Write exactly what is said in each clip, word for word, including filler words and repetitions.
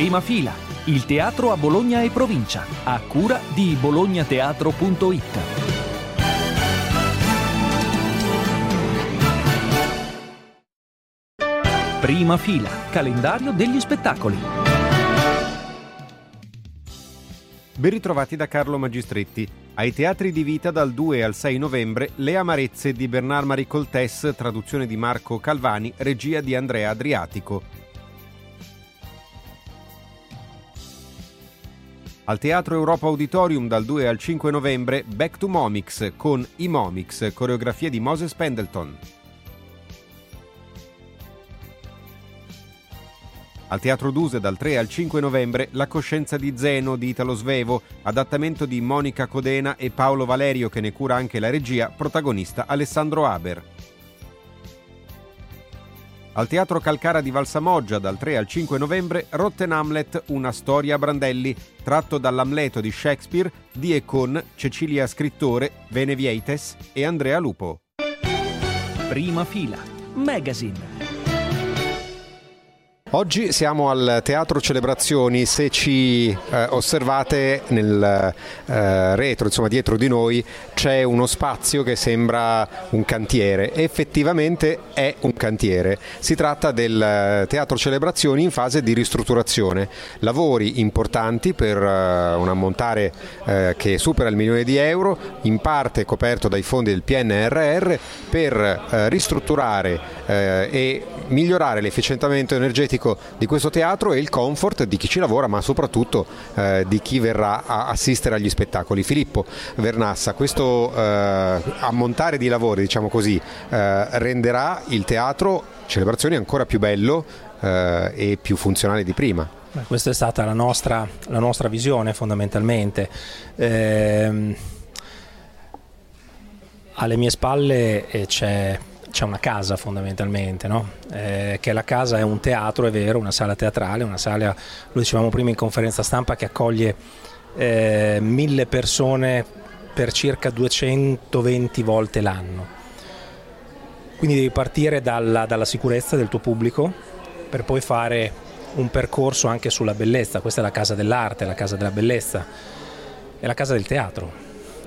Prima fila, il teatro a Bologna e provincia, a cura di bolognateatro punto it. Prima fila, calendario degli spettacoli. Ben ritrovati da Carlo Magistretti. Ai Teatri di Vita dal due al sei novembre Le amarezze di Bernard-Marie Coltès, traduzione di Marco Calvani, regia di Andrea Adriatico. Al Teatro Europa Auditorium dal due al cinque novembre Back to Momix con I Momix, coreografia di Moses Pendleton. Al Teatro Duse dal tre al cinque novembre La coscienza di Zeno di Italo Svevo, adattamento di Monica Codena e Paolo Valerio che ne cura anche la regia, protagonista Alessandro Haber. Al Teatro Calcara di Valsamoggia dal tre al cinque novembre Rotten Hamlet, una storia a brandelli, tratto dall'Amleto di Shakespeare di e con Cecilia Scrittore, Vene Vieites e Andrea Lupo. Prima fila, Magazine. Oggi siamo al Teatro Celebrazioni. Se ci eh, osservate nel eh, retro, insomma dietro di noi, c'è uno spazio che sembra un cantiere. Effettivamente è un cantiere. Si tratta del Teatro Celebrazioni in fase di ristrutturazione. Lavori importanti per eh, un ammontare eh, che supera il milione di euro, in parte coperto dai fondi del P N R R, per eh, ristrutturare eh, e migliorare l'efficientamento energetico di questo teatro e il comfort di chi ci lavora, ma soprattutto eh, di chi verrà a assistere agli spettacoli. Filippo Vernassa, questo eh, ammontare di lavori, diciamo così, eh, renderà il Teatro Celebrazioni ancora più bello eh, e più funzionale di prima. Beh, questa è stata la nostra, la nostra visione fondamentalmente. Eh, alle mie spalle eh, c'è c'è una casa fondamentalmente, no? Eh, che la casa è un teatro, è vero, una sala teatrale, una sala, lo dicevamo prima in conferenza stampa, che accoglie eh, mille persone per circa duecentoventi volte l'anno. Quindi devi partire dalla, dalla sicurezza del tuo pubblico per poi fare un percorso anche sulla bellezza. Questa è la casa dell'arte, la casa della bellezza, è la casa del teatro.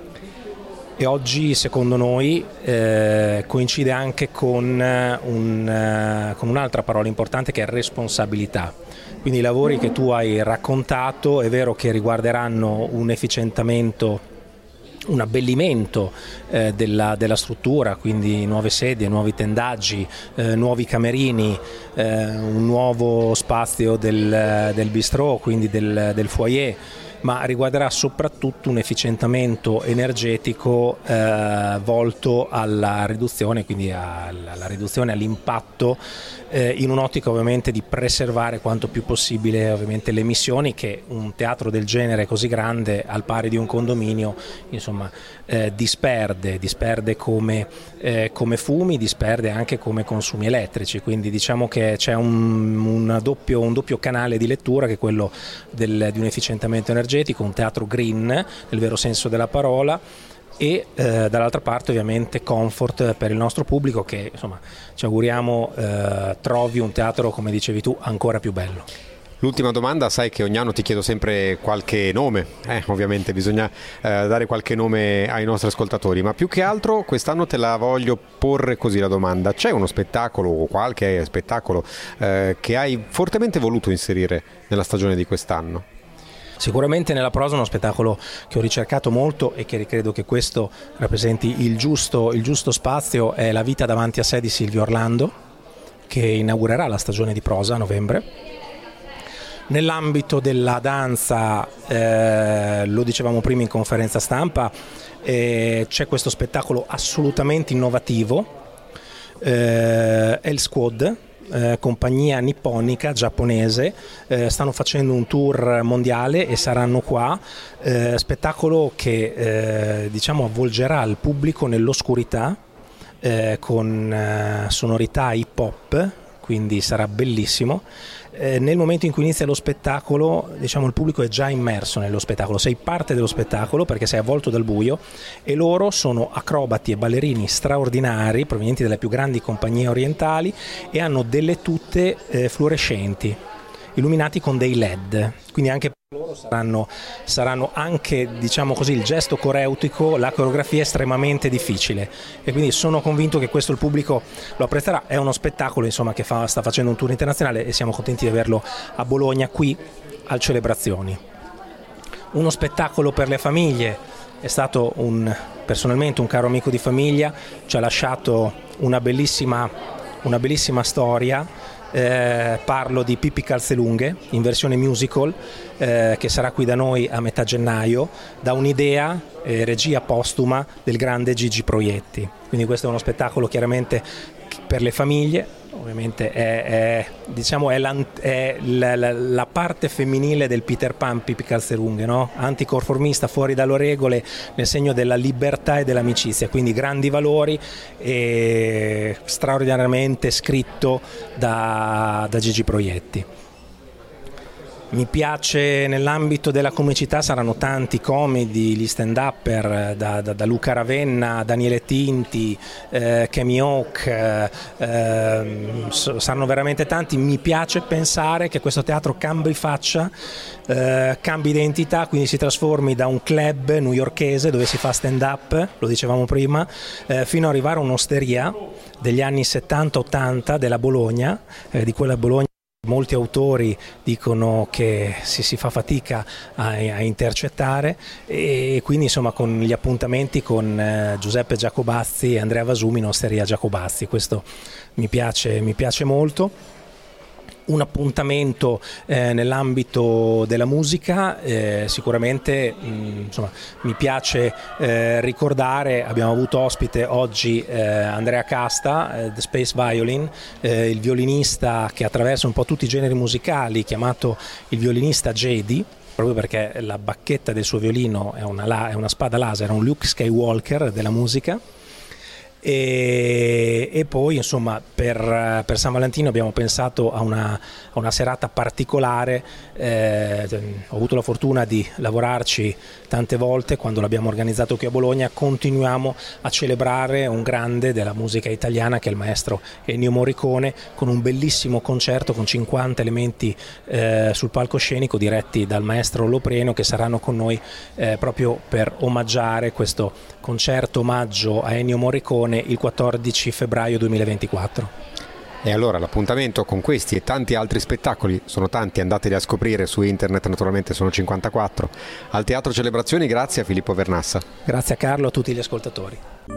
E oggi, secondo noi, eh, coincide anche con, un, uh, con un'altra parola importante che è responsabilità. Quindi i lavori che tu hai raccontato è vero che riguarderanno un efficientamento, un abbellimento eh, della, della struttura, quindi nuove sedie, nuovi tendaggi, eh, nuovi camerini, eh, un nuovo spazio del, del bistrò, quindi del, del foyer, ma riguarderà soprattutto un efficientamento energetico eh, volto alla riduzione, quindi alla, alla riduzione, all'impatto, eh, in un'ottica ovviamente di preservare quanto più possibile ovviamente le emissioni che un teatro del genere così grande, al pari di un condominio, insomma eh, disperde, disperde come, eh, come fumi, disperde anche come consumi elettrici, quindi diciamo che c'è un, un, doppio, un doppio canale di lettura che è quello del, di un efficientamento energetico, un teatro green nel vero senso della parola, e eh, dall'altra parte ovviamente comfort per il nostro pubblico che insomma ci auguriamo eh, trovi un teatro, come dicevi tu, ancora più bello. L'ultima domanda, sai che ogni anno ti chiedo sempre qualche nome, eh, ovviamente bisogna eh, dare qualche nome ai nostri ascoltatori, ma più che altro quest'anno te la voglio porre così la domanda: c'è uno spettacolo o qualche spettacolo eh, che hai fortemente voluto inserire nella stagione di quest'anno? Sicuramente nella prosa uno spettacolo che ho ricercato molto e che credo che questo rappresenti il giusto, il giusto spazio è La vita davanti a sé di Silvio Orlando, che inaugurerà la stagione di prosa a novembre. Nell'ambito della danza, eh, lo dicevamo prima in conferenza stampa, eh, c'è questo spettacolo assolutamente innovativo, eh, El Squad, Eh, compagnia nipponica giapponese, eh, stanno facendo un tour mondiale e saranno qua, eh, spettacolo che eh, diciamo avvolgerà il pubblico nell'oscurità eh, con eh, sonorità hip hop, quindi sarà bellissimo. Eh, nel momento in cui inizia lo spettacolo, diciamo, il pubblico è già immerso nello spettacolo, sei parte dello spettacolo perché sei avvolto dal buio, e loro sono acrobati e ballerini straordinari provenienti dalle più grandi compagnie orientali e hanno delle tute eh, fluorescenti. illuminati con dei L E D, quindi anche per loro saranno, saranno anche, diciamo così, il gesto coreutico, la coreografia estremamente difficile, e quindi sono convinto che questo il pubblico lo apprezzerà. È uno spettacolo, insomma, che fa, sta facendo un tour internazionale e siamo contenti di averlo a Bologna, qui al Celebrazioni. Uno spettacolo per le famiglie, è stato un, personalmente un caro amico di famiglia, ci ha lasciato una bellissima, una bellissima storia. Eh, parlo di Pippi Calzelunghe in versione musical, eh, che sarà qui da noi a metà gennaio, da un'idea eh, regia postuma del grande Gigi Proietti. Quindi questo è uno spettacolo chiaramente per le famiglie. Ovviamente è, è, diciamo, è, la, è la, la, la parte femminile del Peter Pan Pippi Calzelunghe, no? Anticonformista, fuori dalle regole, nel segno della libertà e dell'amicizia, quindi grandi valori, e straordinariamente scritto da, da Gigi Proietti. Mi piace, nell'ambito della comicità saranno tanti comedi, gli stand-upper, da, da, da Luca Ravenna, Daniele Tinti, eh, Kemi Hawk, eh, eh, saranno veramente tanti. Mi piace pensare che questo teatro cambi faccia, eh, cambi identità, quindi si trasformi da un club newyorkese dove si fa stand-up, lo dicevamo prima, eh, fino ad arrivare a un'osteria degli anni settanta ottanta della Bologna, eh, di quella Bologna molti autori dicono che si, si fa fatica a, a intercettare, e quindi insomma con gli appuntamenti con eh, Giuseppe Giacobazzi e Andrea Vasumi in Osteria Giacobazzi. Questo mi piace, mi piace molto. Un appuntamento eh, nell'ambito della musica, eh, sicuramente mh, insomma, mi piace eh, ricordare, abbiamo avuto ospite oggi eh, Andrea Casta, eh, The Space Violin, eh, il violinista che attraversa un po' tutti i generi musicali, chiamato il violinista Jedi, proprio perché la bacchetta del suo violino è una, è una spada laser, è un Luke Skywalker della musica. E, e poi insomma per, per San Valentino abbiamo pensato a una, a una serata particolare. Eh, ho avuto la fortuna di lavorarci tante volte quando l'abbiamo organizzato qui a Bologna. Continuiamo a celebrare un grande della musica italiana che è il maestro Ennio Morricone, con un bellissimo concerto con cinquanta elementi eh, sul palcoscenico diretti dal maestro Lopreno, che saranno con noi eh, proprio per omaggiare questo concerto omaggio a Ennio Morricone il quattordici febbraio duemilaventiquattro. E allora l'appuntamento con questi e tanti altri spettacoli, sono tanti, andateli a scoprire su internet, naturalmente sono cinquantaquattro, al Teatro Celebrazioni. Grazie a Filippo Vernassa. Grazie a Carlo, a tutti gli ascoltatori.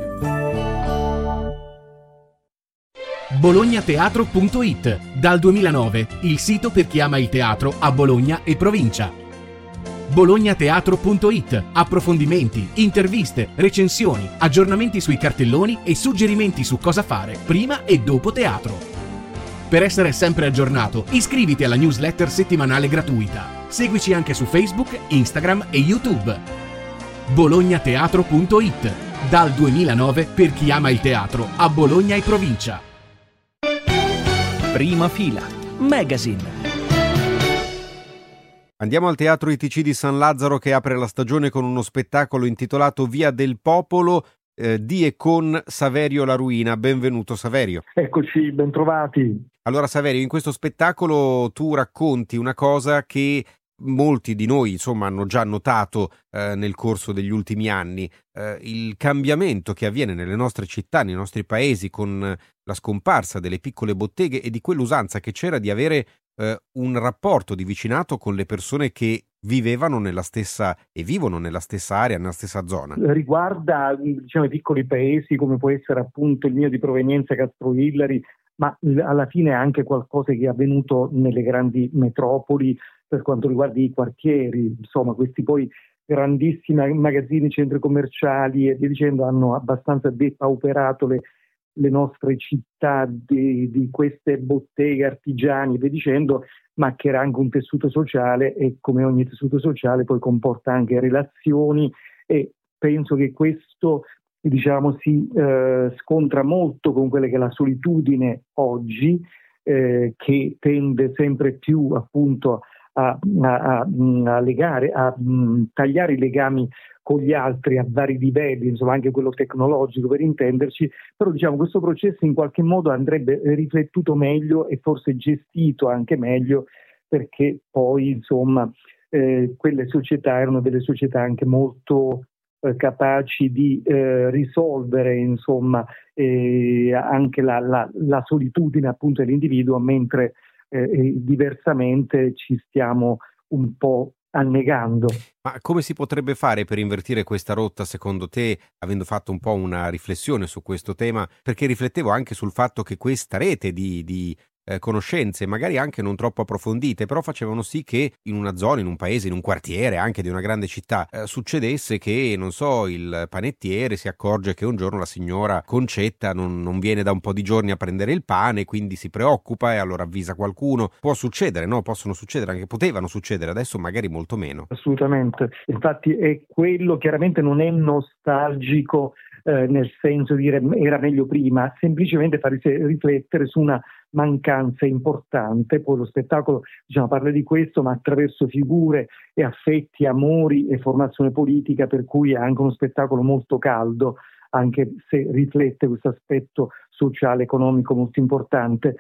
bolognateatro punto it, dal duemilanove il sito per chi ama il teatro a Bologna e provincia. bolognateatro punto it, approfondimenti, interviste, recensioni, aggiornamenti sui cartelloni e suggerimenti su cosa fare prima e dopo teatro. Per essere sempre aggiornato, iscriviti alla newsletter settimanale gratuita. Seguici anche su Facebook, Instagram e YouTube. bolognateatro punto it, dal duemilanove per chi ama il teatro a Bologna e provincia. Prima fila, Magazine. Andiamo al Teatro I T C di San Lazzaro, che apre la stagione con uno spettacolo intitolato Via del Popolo, eh, di e con Saverio La Ruina. Benvenuto Saverio. Eccoci, bentrovati. Allora Saverio, in questo spettacolo tu racconti una cosa che molti di noi insomma hanno già notato eh, nel corso degli ultimi anni, eh, il cambiamento che avviene nelle nostre città, nei nostri paesi, con la scomparsa delle piccole botteghe e di quell'usanza che c'era di avere eh, un rapporto di vicinato con le persone che vivevano nella stessa e vivono nella stessa area, nella stessa zona. Riguarda, diciamo, i piccoli paesi come può essere appunto il mio di provenienza, Castrovillari, ma alla fine è anche qualcosa che è avvenuto nelle grandi metropoli per quanto riguarda i quartieri. Insomma, questi poi grandissimi magazzini, centri commerciali e via dicendo hanno abbastanza depauperato le, le nostre città di, di queste botteghe, artigiani e via dicendo, ma che era anche un tessuto sociale, e come ogni tessuto sociale poi comporta anche relazioni, e penso che questo, diciamo, si eh, scontra molto con quella che è la solitudine oggi, eh, che tende sempre più appunto a, a, a legare, a mh, tagliare i legami con gli altri a vari livelli, insomma anche quello tecnologico per intenderci, però diciamo questo processo in qualche modo andrebbe riflettuto meglio e forse gestito anche meglio, perché poi insomma eh, quelle società erano delle società anche molto eh, capaci di eh, risolvere insomma eh, anche la, la, la solitudine appunto dell'individuo, mentre eh, diversamente ci stiamo un po' annegando. Ma come si potrebbe fare per invertire questa rotta secondo te, avendo fatto un po' una riflessione su questo tema? Perché riflettevo anche sul fatto che questa rete di, di eh, conoscenze, magari anche non troppo approfondite, però facevano sì che in una zona, in un paese, in un quartiere anche di una grande città, eh, succedesse che, non so, il panettiere si accorge che un giorno la signora Concetta non, non viene da un po' di giorni a prendere il pane, quindi si preoccupa e allora avvisa qualcuno. Può succedere, no? Possono succedere, anche potevano succedere, adesso magari molto meno. Assolutamente, infatti è quello, chiaramente non è nostalgico eh, nel senso di dire era meglio prima, semplicemente fa riflettere su una mancanza importante. Poi lo spettacolo, diciamo, parla di questo, ma attraverso figure e affetti, amori e formazione politica, per cui è anche uno spettacolo molto caldo, anche se riflette questo aspetto sociale, economico molto importante.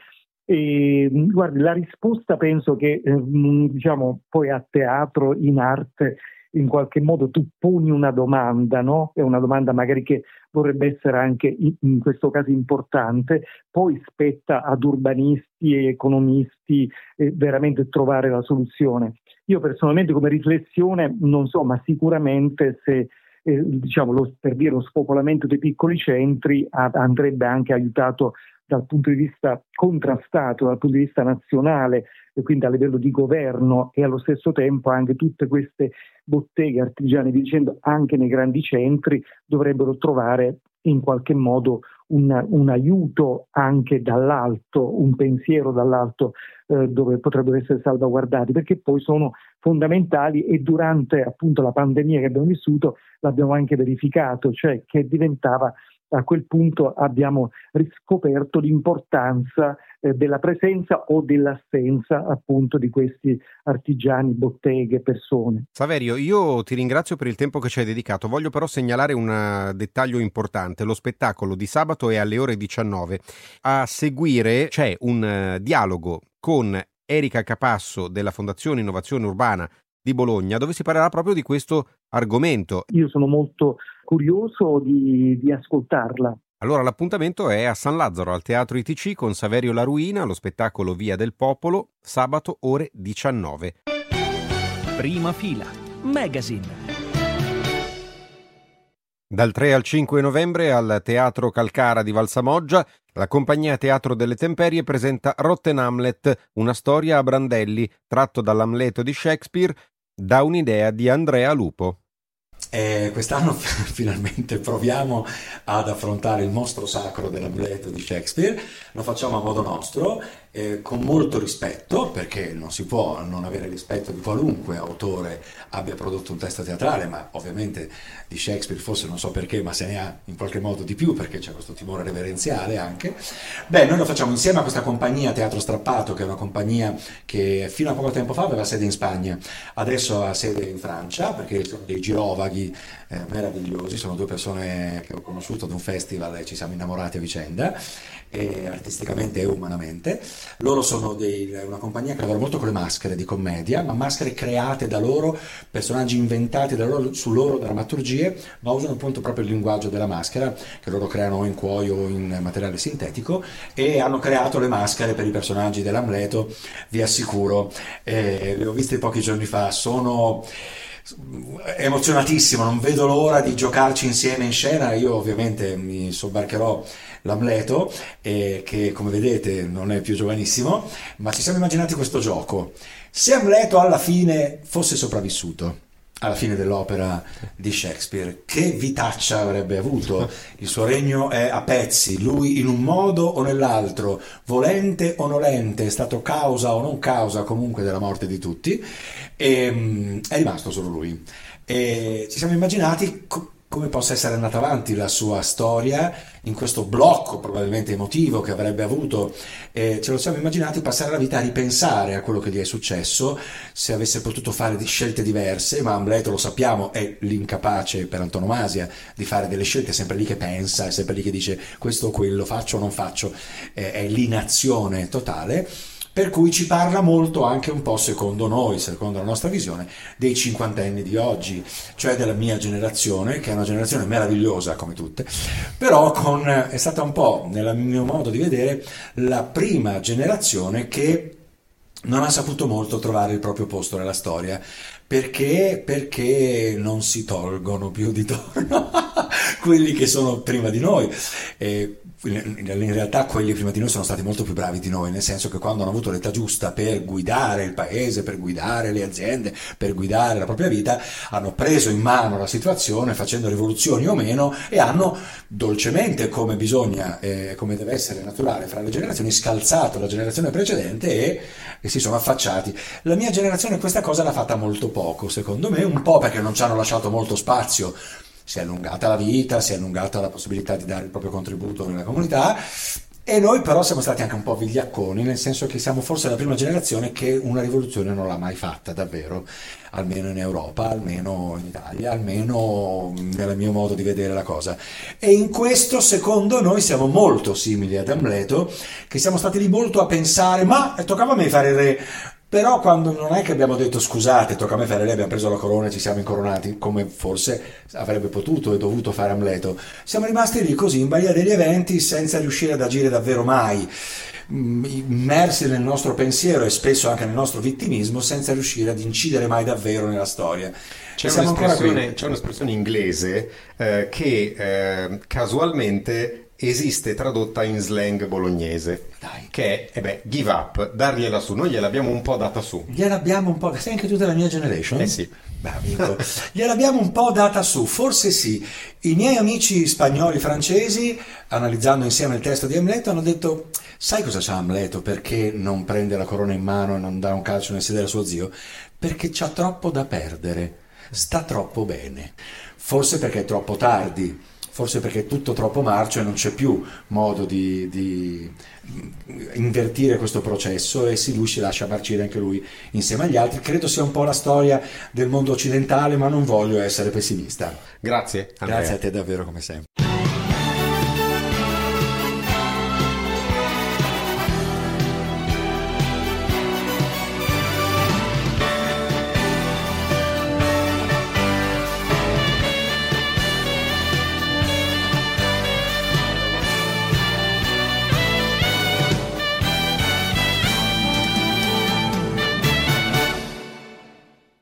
E guardi, la risposta penso che eh, diciamo poi a teatro, in arte, in qualche modo tu poni una domanda, no? È una domanda magari che vorrebbe essere anche in, in questo caso importante, poi spetta ad urbanisti e economisti eh, veramente trovare la soluzione. Io personalmente come riflessione non so, ma sicuramente se eh, diciamo lo, per dire lo spopolamento dei piccoli centri a, andrebbe anche aiutato dal punto di vista contrastato, dal punto di vista nazionale, e quindi a livello di governo, e allo stesso tempo anche tutte queste botteghe artigiane, dicendo anche nei grandi centri, dovrebbero trovare in qualche modo un, un aiuto anche dall'alto, un pensiero dall'alto eh, dove potrebbero essere salvaguardati, perché poi sono fondamentali, e durante appunto la pandemia che abbiamo vissuto l'abbiamo anche verificato, cioè che diventava, a quel punto abbiamo riscoperto l'importanza eh, della presenza o dell'assenza appunto di questi artigiani, botteghe, persone. Saverio, io ti ringrazio per il tempo che ci hai dedicato. Voglio però segnalare un dettaglio importante: lo spettacolo di sabato è alle ore diciannove. A seguire c'è un uh, dialogo con Erika Capasso della Fondazione Innovazione Urbana di Bologna, dove si parlerà proprio di questo argomento. Io sono molto curioso di, di ascoltarla. Allora l'appuntamento è a San Lazzaro, al Teatro I T C, con Saverio Laruina, lo spettacolo Via del Popolo, sabato ore diciannove. Prima fila, Magazine. Dal tre al cinque novembre al Teatro Calcara di Valsamoggia, la compagnia Teatro delle Temperie presenta Rotten Hamlet, una storia a brandelli, tratto dall'Amleto di Shakespeare, da un'idea di Andrea Lupo. E quest'anno finalmente proviamo ad affrontare il mostro sacro dell'Amleto di Shakespeare. Lo facciamo a modo nostro, eh, con molto rispetto, perché non si può non avere rispetto di qualunque autore abbia prodotto un testo teatrale, ma ovviamente di Shakespeare forse non so perché, ma se ne ha in qualche modo di più, perché c'è questo timore reverenziale anche. Beh, noi lo facciamo insieme a questa compagnia Teatro Strappato, che è una compagnia che fino a poco tempo fa aveva sede in Spagna, adesso ha sede in Francia, perché sono dei girovaghi eh, meravigliosi, sono due persone che ho conosciuto ad un festival e ci siamo innamorati a vicenda, e artisticamente e umanamente. Loro sono dei, una compagnia che lavora molto con le maschere di commedia, ma maschere create da loro, personaggi inventati da loro, su loro drammaturgie, ma usano appunto proprio il linguaggio della maschera, che loro creano in cuoio o in materiale sintetico, e hanno creato le maschere per i personaggi dell'Amleto, vi assicuro. Eh, le ho viste pochi giorni fa, sono emozionatissimo, non vedo l'ora di giocarci insieme in scena. Io ovviamente mi sobbarcherò l'Amleto, eh, che come vedete non è più giovanissimo, ma ci siamo immaginati questo gioco: se Amleto alla fine fosse sopravvissuto alla fine dell'opera di Shakespeare, che vitaccia avrebbe avuto? Il suo regno è a pezzi, lui in un modo o nell'altro, volente o nolente, è stato causa o non causa comunque della morte di tutti, e è rimasto solo lui. E ci siamo immaginati co- come possa essere andata avanti la sua storia in questo blocco probabilmente emotivo che avrebbe avuto, e ce lo siamo immaginati passare la vita a ripensare a quello che gli è successo, se avesse potuto fare di scelte diverse, ma Amleto, lo sappiamo, è l'incapace per antonomasia di fare delle scelte, è sempre lì che pensa, è sempre lì che dice questo o quello, faccio o non faccio, è l'inazione totale. per cui ci parla molto anche un po', secondo noi, secondo la nostra visione, dei cinquantenni di oggi, cioè della mia generazione, che è una generazione meravigliosa come tutte, però con, è stata un po', nel mio modo di vedere, la prima generazione che non ha saputo molto trovare il proprio posto nella storia. Perché? Perché non si tolgono più di torno quelli che sono prima di noi. E in realtà quelli prima di noi sono stati molto più bravi di noi, nel senso che quando hanno avuto l'età giusta per guidare il paese, per guidare le aziende, per guidare la propria vita, hanno preso in mano la situazione facendo rivoluzioni o meno e hanno dolcemente, come bisogna, eh, come deve essere naturale fra le generazioni, scalzato la generazione precedente e, e si sono affacciati. La mia generazione questa cosa l'ha fatta molto poco, secondo me, un po' perché non ci hanno lasciato molto spazio. Si è allungata la vita, si è allungata la possibilità di dare il proprio contributo nella comunità, e noi però siamo stati anche un po' vigliacconi, nel senso che siamo forse la prima generazione che una rivoluzione non l'ha mai fatta davvero, almeno in Europa, almeno in Italia, almeno nel mio modo di vedere la cosa. E in questo, secondo noi, siamo molto simili ad Amleto, che siamo stati lì molto a pensare, ma toccava a me fare il re. Però quando non è che abbiamo detto scusate, tocca a me fare lei, abbiamo preso la corona e ci siamo incoronati, come forse avrebbe potuto e dovuto fare Amleto, siamo rimasti lì così in balia degli eventi senza riuscire ad agire davvero mai, immersi nel nostro pensiero e spesso anche nel nostro vittimismo, senza riuscire ad incidere mai davvero nella storia. C'è un'espressione, c'è un'espressione inglese eh, che eh, casualmente esiste tradotta in slang bolognese. Dai. Che è, eh beh, give up, dargliela su. Noi gliel'abbiamo un po' data su. Gliel'abbiamo un po', sei anche tu della mia generation? Eh sì. Beh, amico, gliel'abbiamo un po' data su, forse sì. I miei amici spagnoli francesi, analizzando insieme il testo di Amleto, hanno detto: sai cosa c'ha Amleto? Perché non prende la corona in mano e non dà un calcio nel sedere a suo zio? Perché c'ha troppo da perdere, sta troppo bene. Forse perché è troppo tardi, forse perché è tutto troppo marcio e non c'è più modo di, di invertire questo processo, e si, lui si lascia marcire anche lui insieme agli altri. Credo sia un po' la storia del mondo occidentale, ma non voglio essere pessimista. Grazie, Andrea. Grazie a te davvero, come sempre.